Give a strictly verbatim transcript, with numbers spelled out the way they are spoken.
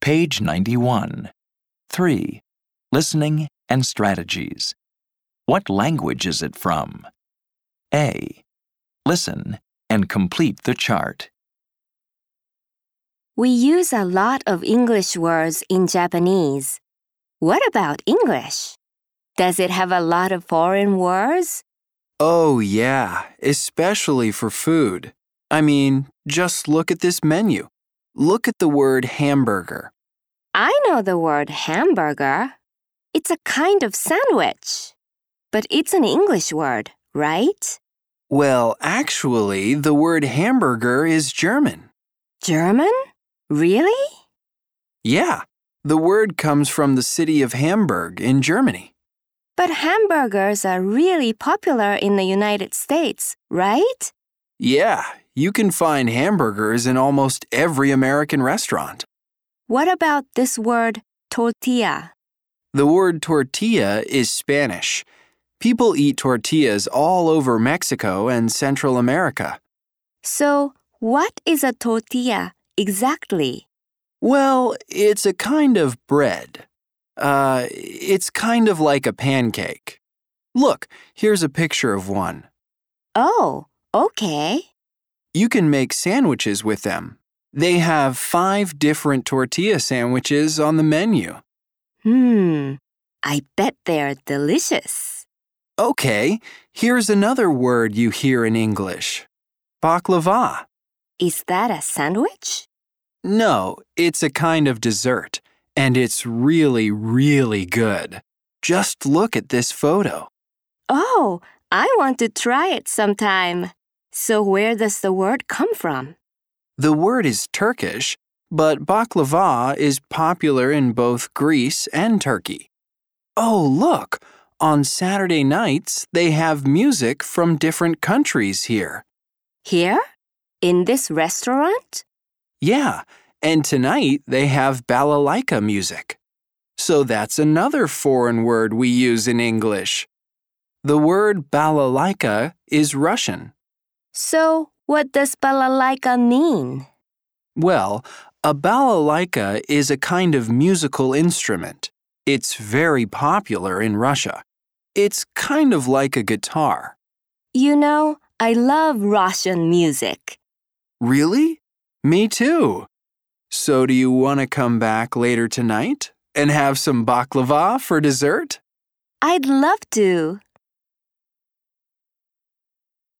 Page ninety-one. three. Listening and strategies. What language is it from? A. Listen and complete the chart. We use a lot of English words in Japanese. What about English? Does it have a lot of foreign words? Oh, yeah, especially for food. I mean, just look at this menu. Look at the word hamburger. I know the word hamburger. It's a kind of sandwich. But it's an English word, right? Well, actually, the word hamburger is German. German? Really? Yeah, the word comes from the city of Hamburg in Germany. But hamburgers are really popular in the United States, right? Yeah, you can find hamburgers in almost every American restaurant. What about this word tortilla? The word tortilla is Spanish. People eat tortillas all over Mexico and Central America. So, what is a tortilla exactly? Well, it's a kind of bread. Uh, it's kind of like a pancake. Look, here's a picture of one. Oh, okay. You can make sandwiches with them. They have five different tortilla sandwiches on the menu. Hmm, I bet they're delicious. Okay, here's another word you hear in English. Baklava. Is that a sandwich? No, it's a kind of dessert, and it's really, really good. Just look at this photo. Oh, I want to try it sometime. So where does the word come from? The word is Turkish, but baklava is popular in both Greece and Turkey. Oh, look! On Saturday nights, they have music from different countries here. Here? In this restaurant? Yeah, and tonight they have balalaika music. So that's another foreign word we use in English. The word balalaika is Russian. So, what does balalaika mean? Well, a balalaika is a kind of musical instrument. It's very popular in Russia. It's kind of like a guitar. You know, I love Russian music. Really? Me too. So do you want to come back later tonight and have some baklava for dessert? I'd love to.